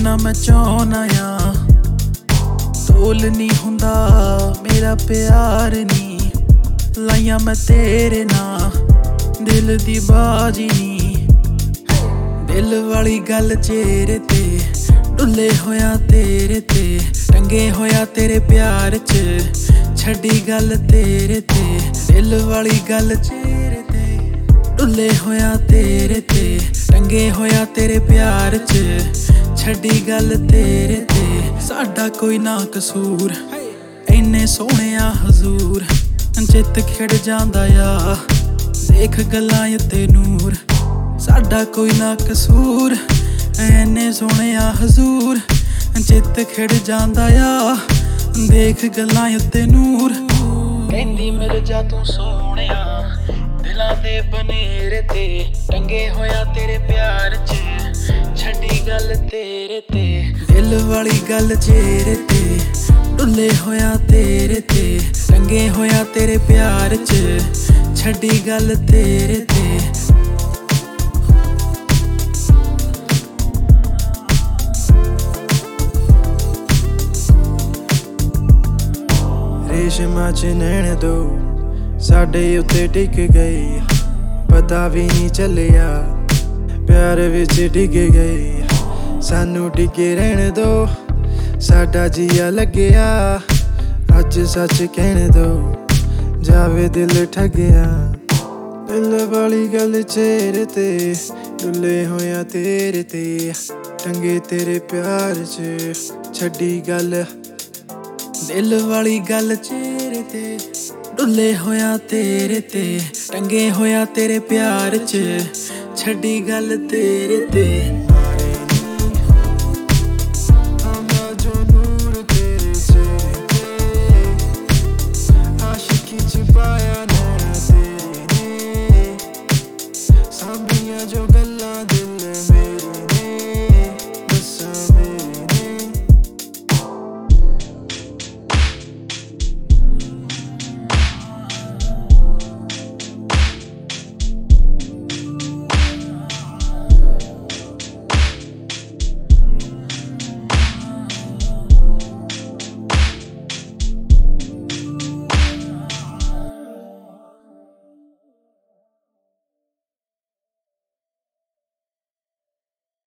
जिन्ना मैं चाहना आ तोल नी हुंदा मेरा प्यार नी लाइया मैं तेरे ना दिल दी बाजी नी दिल वाली गल चेहरे ते डुले होया तेरे ते टंगे होया तेरे प्यार च छड़ी गल तेरे ते दिल वाली गल चेहरे ते डुले होया तेरे ते टंगे होया तेरे प्यार च छड़ी गल तेरे ते साडा कोई ना कसूर इन्ने सोहणिया हजूर चित खिड़ जांदा आ देख गल्लां उत्ते नूर साडा कोई ना कसूर इन्ने सोहणिया हजूर चित खिड़ जांदा आ देख गल्लां उत्ते नूर कहंदी मिल जा तू सोहणिया दिलां दे बनेरे ते टंगे होया तेरे प्यार च छड़ी गल तेरे ते दिल वाली गल चेहरे ते डुले होया तेरे ते टंगे होया तेरे प्यार च छड़ी गल तेरे ते रेशमा च नैन दो साडे उत्ते टिक गई पता भी नहीं चलिया प्यार विच डिग गई सानू डिगे रहने दो साडा जिया लग्या अज सच कहने दो जावे दिल ठगया दिल वाली गल चेहरे ते डुले होया तेरे ते टंगे तेरे प्यार च छड़ी गल दिल वाली गल चेहरे ते डुले होया तेरे ते टंगे होया तेरे प्यार च छड़ी गल तेरे ते